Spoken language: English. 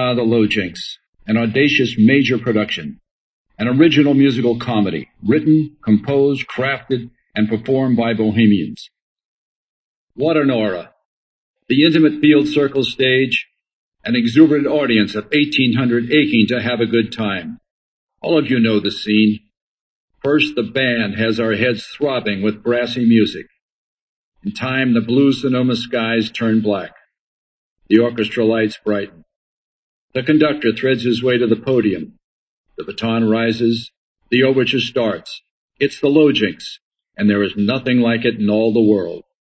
The Low Jinks, an audacious major production. An original musical comedy, written, composed, crafted, and performed by bohemians. What an aura. The intimate Field Circle stage, an exuberant audience of 1,800 aching to have a good time. All of you know the scene. First, the band has our heads throbbing with brassy music. In time, the blue Sonoma skies turn black. The orchestra lights brighten. The conductor threads his way to the podium. The baton rises. The overture starts. It's the Low Jinks, and there is nothing like it in all the world.